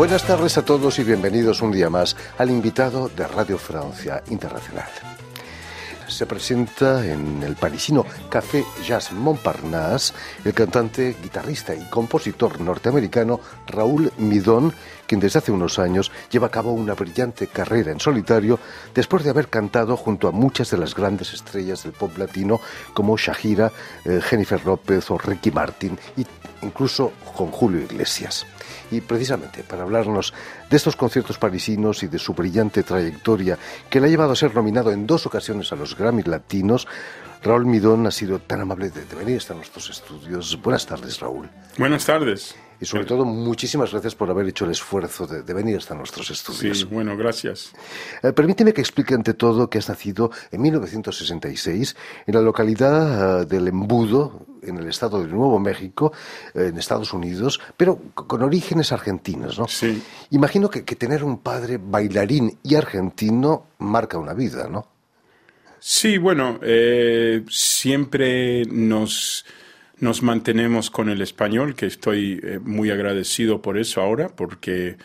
Buenas tardes a todos y bienvenidos un día más al invitado de Radio Francia Internacional. Se presenta en el parisino Café Jazz Montparnasse el cantante, guitarrista y compositor norteamericano Raúl Midón, quien desde hace unos años lleva a cabo una brillante carrera en solitario después de haber cantado junto a muchas de las grandes estrellas del pop latino como Shakira, Jennifer López o Ricky Martin, e incluso con Julio Iglesias. Y precisamente para hablarnos de estos conciertos parisinos y de su brillante trayectoria que le ha llevado a ser nominado en 2 ocasiones a los Grammy Latinos, Raúl Midón ha sido tan amable de venir hasta nuestros estudios. Buenas tardes, Raúl. Buenas tardes. Y sobre todo, muchísimas gracias por haber hecho el esfuerzo de venir hasta nuestros estudios. Sí, bueno, gracias. Permíteme que explique ante todo que has nacido en 1966 en la localidad del Embudo, en el estado de Nuevo México, en Estados Unidos, pero con orígenes argentinos, ¿no? Sí. Imagino que tener un padre bailarín y argentino marca una vida, ¿no? Sí, bueno, siempre nos mantenemos con el español, que estoy muy agradecido por eso ahora, porque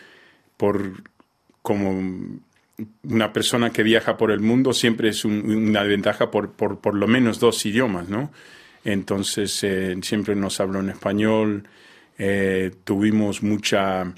como una persona que viaja por el mundo siempre es una ventaja por lo menos 2 idiomas, ¿no? Entonces siempre nos habló en español, tuvimos mucha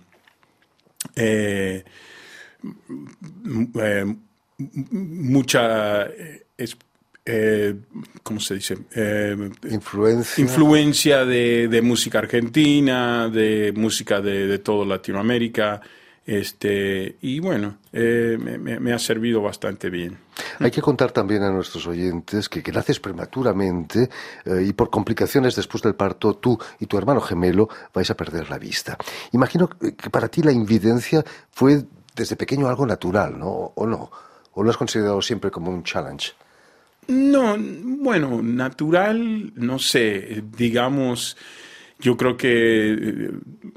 ¿cómo se dice? Influencia de música argentina, de música de toda Latinoamérica, y bueno, me ha servido bastante bien. Hay que contar también a nuestros oyentes que naces prematuramente y por complicaciones después del parto tú y tu hermano gemelo vais a perder la vista. Imagino que para ti la invidencia fue desde pequeño algo natural, ¿no? ¿O no? ¿O lo has considerado siempre como un challenge? No, bueno, natural, no sé, digamos, yo creo que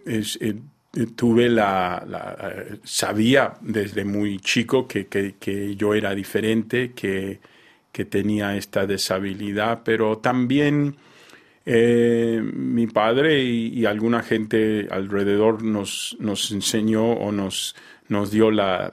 sabía desde muy chico que yo era diferente, que tenía esta deshabilidad, pero también mi padre y alguna gente alrededor nos enseñó o nos dio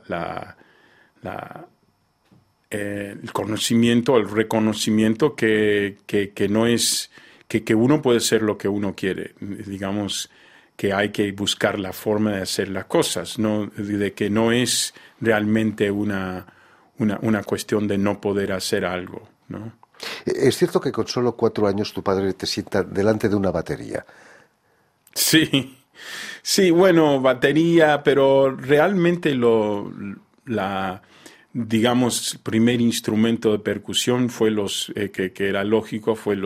el conocimiento, el reconocimiento que no es que uno puede ser lo que uno quiere, digamos que hay que buscar la forma de hacer las cosas, no de que no es realmente una cuestión de no poder hacer algo, ¿no? Es cierto que con solo 4 años tu padre te sienta delante de una batería. Sí, bueno, batería, pero realmente digamos, el primer instrumento de percusión fue que era lógico, fue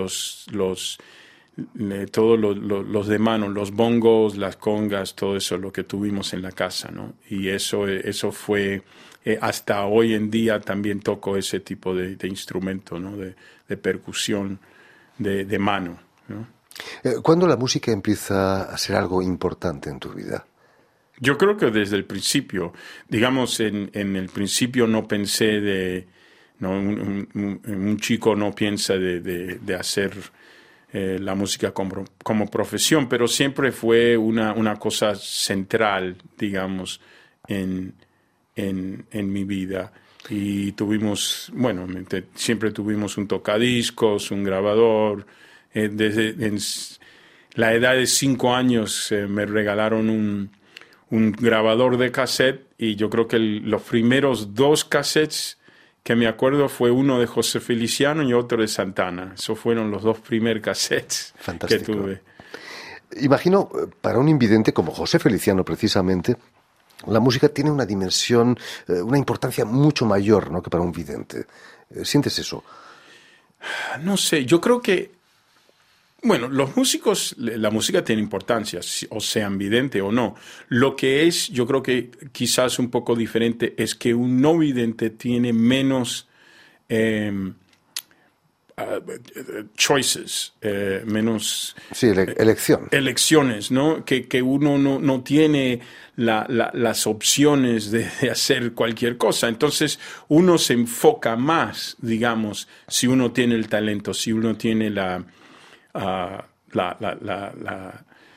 todos los de mano, los bongos, las congas, todo eso, lo que tuvimos en la casa, ¿no? Y eso fue, hasta hoy en día también toco ese tipo de instrumento, ¿no? De percusión de mano, ¿no? ¿Cuándo la música empieza a ser algo importante en tu vida? Yo creo que desde el principio, digamos, en el principio no pensé un chico no piensa de hacer la música como profesión, pero siempre fue una cosa central, digamos, en mi vida. Y siempre tuvimos un tocadiscos, un grabador. Desde la edad de 5 años me regalaron un grabador de cassette, y yo creo que los primeros 2 cassettes que me acuerdo fue uno de José Feliciano y otro de Santana. Esos fueron los 2 primeros cassettes. Fantástico. Que tuve. Imagino, para un invidente como José Feliciano precisamente, la música tiene una dimensión, una importancia mucho mayor, ¿no?, que para un vidente. ¿Sientes eso? No sé, yo creo que bueno, los músicos, la música tiene importancia, o sean vidente o no. Lo que es, yo creo que quizás un poco diferente, es que un no vidente tiene menos choices, menos... Sí, elecciones, ¿no? Que uno no tiene las opciones de hacer cualquier cosa. Entonces, uno se enfoca más, digamos, si uno tiene el talento, si uno tiene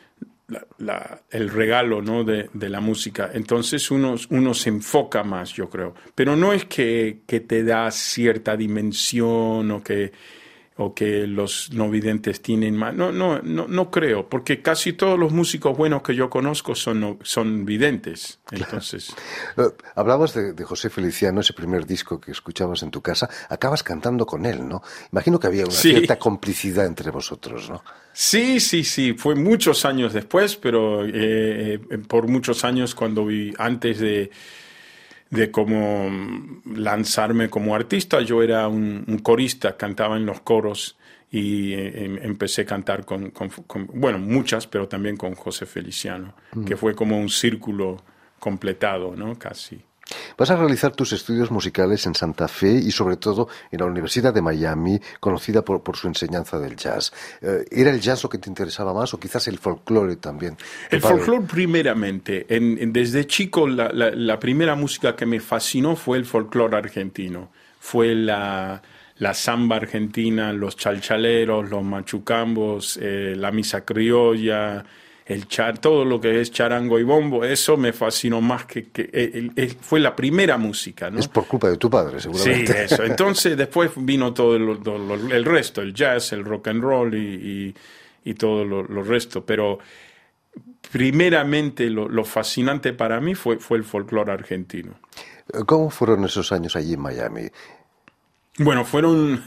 el regalo, ¿no? de la música. Entonces uno se enfoca más, yo creo. Pero no es que te da cierta dimensión o que los no videntes tienen más. No creo, porque casi todos los músicos buenos que yo conozco son videntes. Entonces, hablabas de José Feliciano, ese primer disco que escuchabas en tu casa. Acabas cantando con él, ¿no? Imagino que había una cierta complicidad entre vosotros, ¿no? Sí. Fue muchos años después, pero por muchos años antes de cómo lanzarme como artista, yo era un corista, cantaba en los coros y empecé a cantar con muchas, pero también con José Feliciano, que fue como un círculo completado, ¿no? Casi. Vas a realizar tus estudios musicales en Santa Fe y sobre todo en la Universidad de Miami, conocida por su enseñanza del jazz. ¿Era el jazz lo que te interesaba más o quizás el folclore también? El folclore primeramente. Desde chico la primera música que me fascinó fue el folclore argentino. Fue la samba argentina, los chalchaleros, los machucambos, la misa criolla, todo lo que es charango y bombo. Eso me fascinó más fue la primera música, ¿no? Es por culpa de tu padre, seguramente. Sí, eso. Entonces después vino todo el resto, el jazz, el rock and roll y todo lo resto. Pero primeramente lo fascinante para mí fue el folclore argentino. ¿Cómo fueron esos años allí en Miami? Bueno, fueron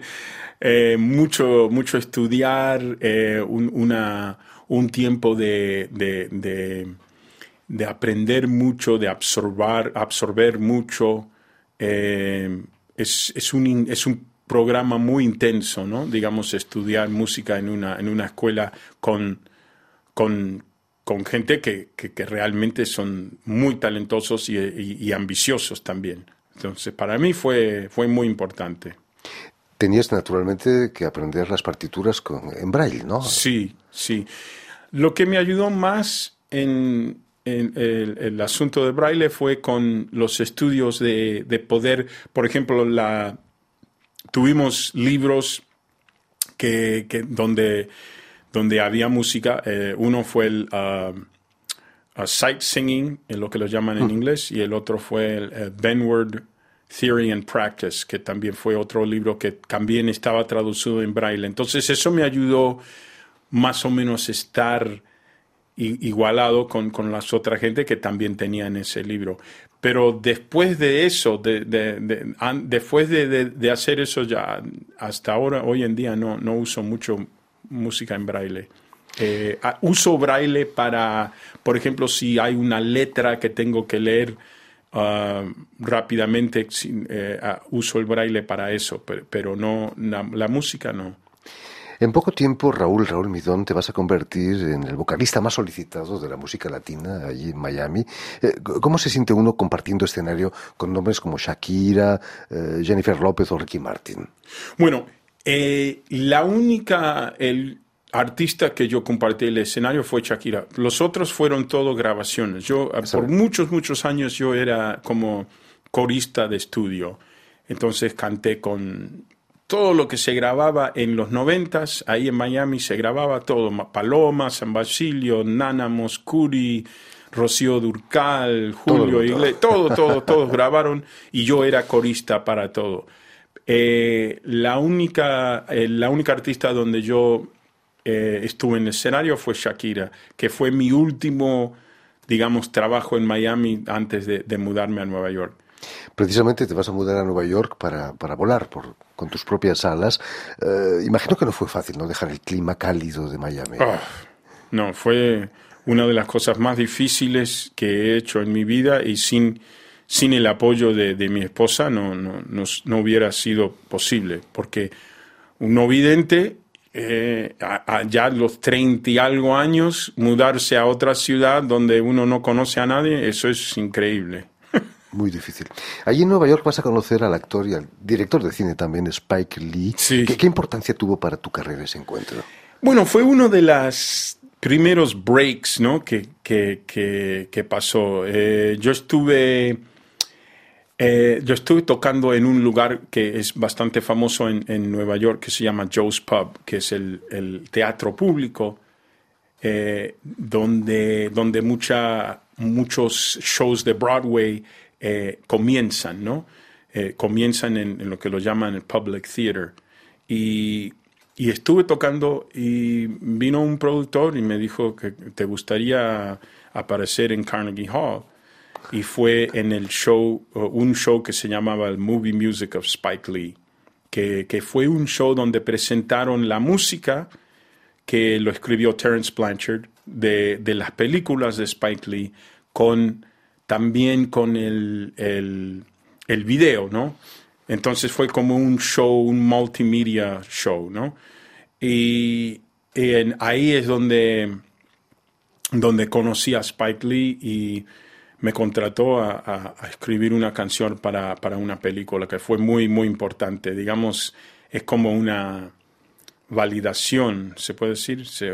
mucho estudiar, un tiempo de aprender mucho, de absorber mucho. Es un programa muy intenso, ¿no? Digamos, estudiar música en una escuela con gente que realmente son muy talentosos y ambiciosos también. Entonces, para mí fue muy importante. Tenías naturalmente que aprender las partituras en braille, ¿no? Sí. Lo que me ayudó más en el asunto de braille fue con los estudios de poder, por ejemplo, tuvimos libros donde había música. Uno fue el sight singing, lo que lo llaman en inglés, y el otro fue el Benward Theory and Practice, que también fue otro libro que también estaba traducido en braille. Entonces eso me ayudó más o menos estar igualado con las otras gente que también tenían ese libro. Pero después de eso, después de hacer eso, ya hasta ahora, hoy en día no uso mucho música en braille. Uso braille para, por ejemplo, si hay una letra que tengo que leer rápidamente, uso el braille para eso, pero no la música no. En poco tiempo, Raúl Midón, te vas a convertir en el vocalista más solicitado de la música latina allí en Miami. ¿Cómo se siente uno compartiendo escenario con nombres como Shakira, Jennifer López o Ricky Martin? Bueno, el artista que yo compartí el escenario fue Shakira. Los otros fueron todo grabaciones. Por muchos años yo era como corista de estudio. Entonces canté con todo lo que se grababa en los 90s, ahí en Miami se grababa todo, Paloma, San Basilio, Nana Moscuri, Rocío Dúrcal, Julio Iglesias, todos grabaron y yo era corista para todo. La única artista donde yo estuve en el escenario fue Shakira, que fue mi último, digamos, trabajo en Miami antes de mudarme a Nueva York. Precisamente te vas a mudar a Nueva York para volar con tus propias alas. Imagino que no fue fácil, ¿no? Dejar el clima cálido de Miami. No, fue una de las cosas más difíciles que he hecho en mi vida y sin el apoyo de mi esposa no hubiera sido posible, porque un no vidente ya a los 30 y algo años, mudarse a otra ciudad donde uno no conoce a nadie, eso es increíble. Muy difícil. Allí en Nueva York vas a conocer al actor y al director de cine también, Spike Lee. Sí. ¿Qué importancia tuvo para tu carrera ese encuentro? Bueno, fue uno de los primeros breaks, ¿no? que pasó. Yo estuve tocando en un lugar que es bastante famoso en Nueva York, que se llama Joe's Pub, que es el teatro público donde muchos shows de Broadway comienzan, ¿no? Comienzan en lo que lo llaman el public theater. Y estuve tocando y vino un productor y me dijo que te gustaría aparecer en Carnegie Hall. Y fue en el show, un show que se llamaba el Movie Music of Spike Lee, que fue un show donde presentaron la música que lo escribió Terence Blanchard de las películas de Spike Lee, también con el video, ¿no? Entonces fue como un show, un multimedia show, ¿no? Y ahí es donde conocí a Spike Lee y me contrató a escribir una canción para una película que fue muy, muy importante. Digamos, es como una validación, ¿se puede decir? Sí.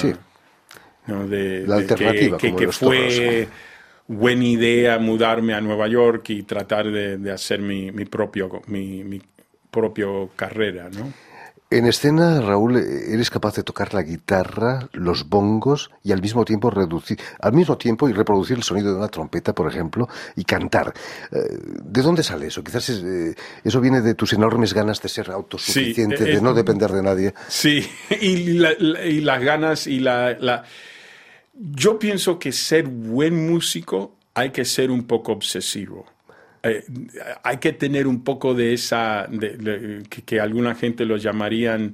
¿No? La alternativa, que fue buena idea mudarme a Nueva York y tratar de hacer mi propio carrera, ¿no? En escena, Raúl, eres capaz de tocar la guitarra, los bongos y al mismo tiempo y reproducir el sonido de una trompeta, por ejemplo, y cantar. ¿De dónde sale eso? Quizás eso viene de tus enormes ganas de ser autosuficiente, de no depender de nadie. Sí, y las ganas y Yo pienso que ser buen músico hay que ser un poco obsesivo. Hay que tener un poco de esa, que alguna gente lo llamarían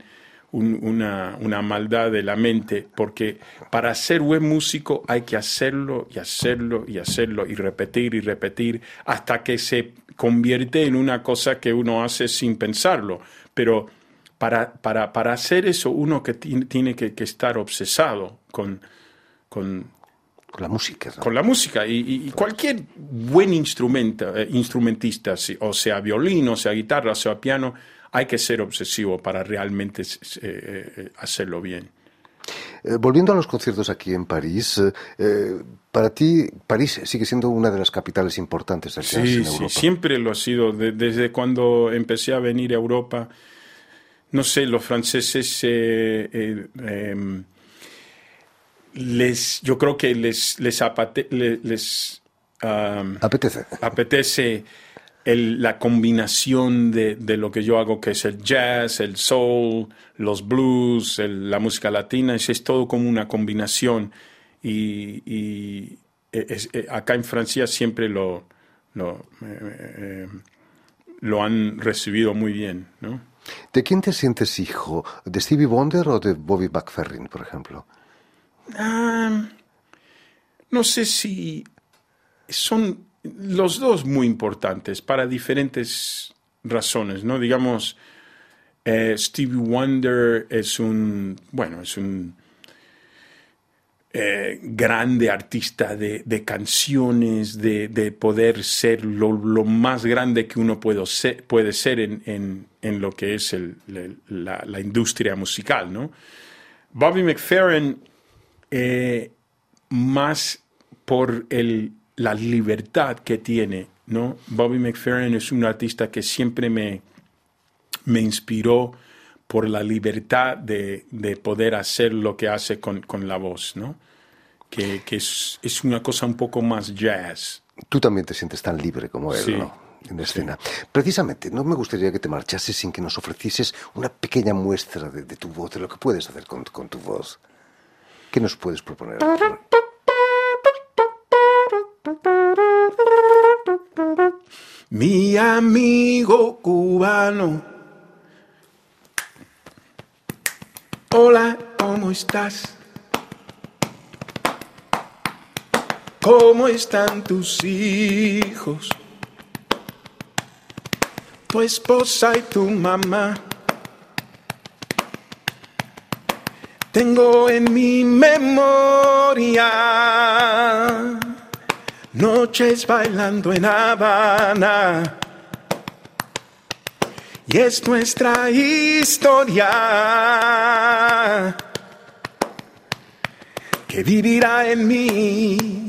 una maldad de la mente, porque para ser buen músico hay que hacerlo y hacerlo y hacerlo y repetir hasta que se convierte en una cosa que uno hace sin pensarlo. Pero para hacer eso uno que tiene que estar obsesado con la música, ¿no? Con la música y cualquier buen instrumentista, o sea violín, o sea guitarra, o sea piano, hay que ser obsesivo para realmente hacerlo bien. Volviendo a los conciertos aquí en París, para ti París sigue siendo una de las capitales importantes del jazz en Europa. Sí, siempre lo ha sido. Desde cuando empecé a venir a Europa, no sé, los franceses yo creo que les apetece la combinación de lo que yo hago, que es el jazz, el soul, los blues, la música latina. Es todo como una combinación. Y acá en Francia siempre lo han recibido muy bien, ¿no? ¿De quién te sientes hijo? ¿De Stevie Wonder o de Bobby McFerrin, por ejemplo? No sé si son los dos muy importantes para diferentes razones, ¿no? Digamos, Stevie Wonder es un grande artista de canciones, de poder ser lo más grande que uno puede ser en lo que es la industria musical, ¿no? Bobby McFerrin, más por la libertad que tiene, ¿no? Bobby McFerrin es un artista que siempre me inspiró por la libertad de poder hacer lo que hace con la voz, ¿no? Que es una cosa un poco más jazz. Tú también te sientes tan libre como él, sí, ¿no? En escena. Sí. Precisamente, no me gustaría que te marchases sin que nos ofrecieses una pequeña muestra de tu voz, de lo que puedes hacer con tu voz. ¿Qué nos puedes proponer? Mi amigo cubano, hola, ¿cómo estás? ¿Cómo están tus hijos? Tu esposa y tu mamá. Tengo en mi memoria noches bailando en Habana, y es nuestra historia que vivirá en mí.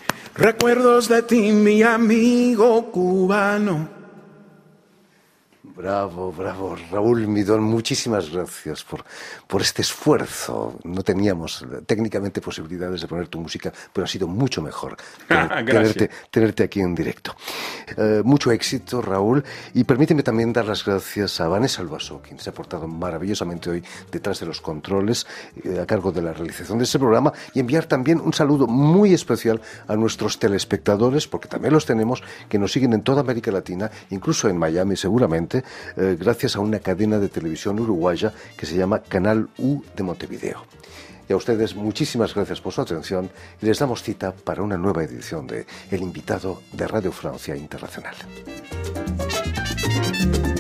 Recuerdos de ti, mi amigo cubano. Bravo, bravo. Raúl Midón, muchísimas gracias por este esfuerzo. No teníamos técnicamente posibilidades de poner tu música, pero ha sido mucho mejor tenerte aquí en directo. Mucho éxito, Raúl. Y permíteme también dar las gracias a Vanessa Albaso, quien se ha portado maravillosamente hoy detrás de los controles, a cargo de la realización de este programa, y enviar también un saludo muy especial a nuestros telespectadores, porque también los tenemos, que nos siguen en toda América Latina, incluso en Miami seguramente, gracias a una cadena de televisión uruguaya que se llama Canal U de Montevideo. Y a ustedes muchísimas gracias por su atención y les damos cita para una nueva edición de El Invitado de Radio Francia Internacional.